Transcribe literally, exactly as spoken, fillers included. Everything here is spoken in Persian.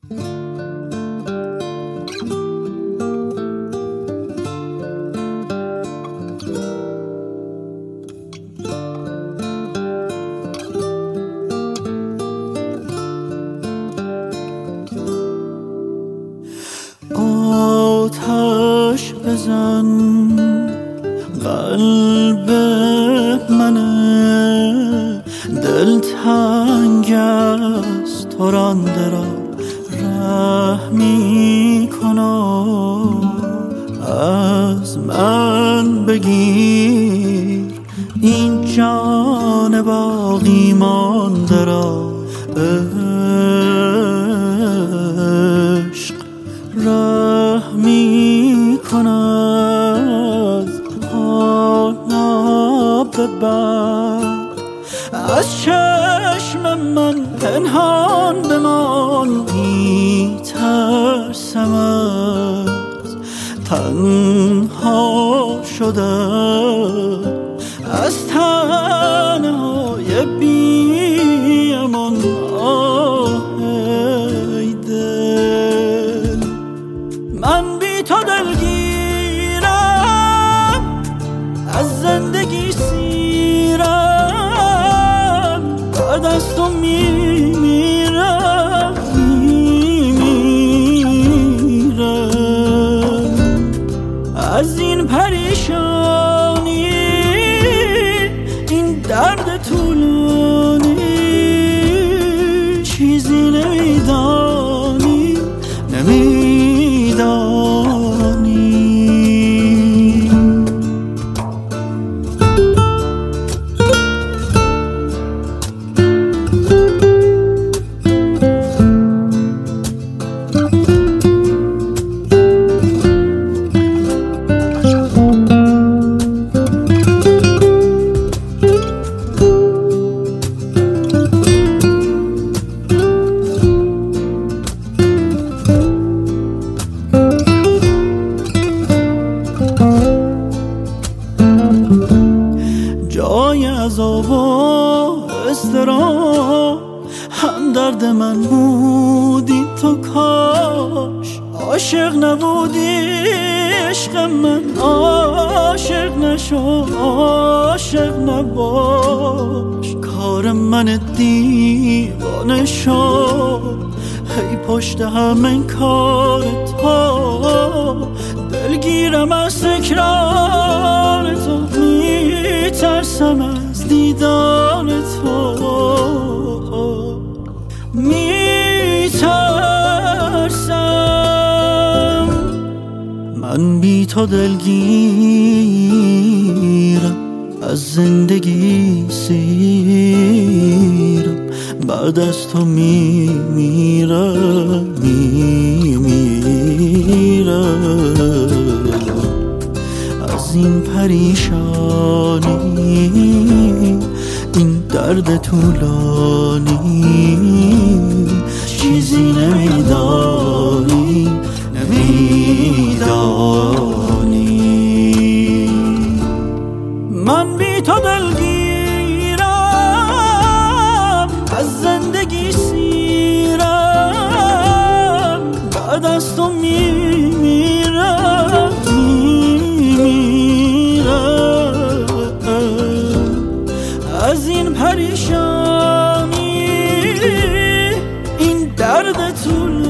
آتش بزن قلب منه، دل تنگ است ترانده را رحمی کن، از من بگیر این جان باقی مانده را، عشق رحمی کن، از حالا به بعد از چشم من پنهان بمان، می ترسم از تنها شدن، از تنهای بی امان. آه ای دل، من بی تو دلگیرم، از زندگی سیرم، بعد از تو میمیرم میمیرم از این پریشانی، این درد طولانی، چیزی نمیدانی نمیدانی. جای عذاب و اضطراب هم درد من بودی تو، کاش عاشق نبودی عشق من، عاشق نشو عاشق نباش، کار من دیوانه شد هی پشت همین کار تو، دلگیرم از تکرار تو، میترسم از دیدار تو، میترسم. من بی تو دلگیرم، از زندگی سیرم، بعد از تو میمیرم میمیرم از این پریشانی، این درد طولانی، چیزی نمیدانی نمیدانی. من بی تو دلگیرم، از زندگی سیرم، بعد از تو میمیرم میمیرم از این پریشانی، این درد طول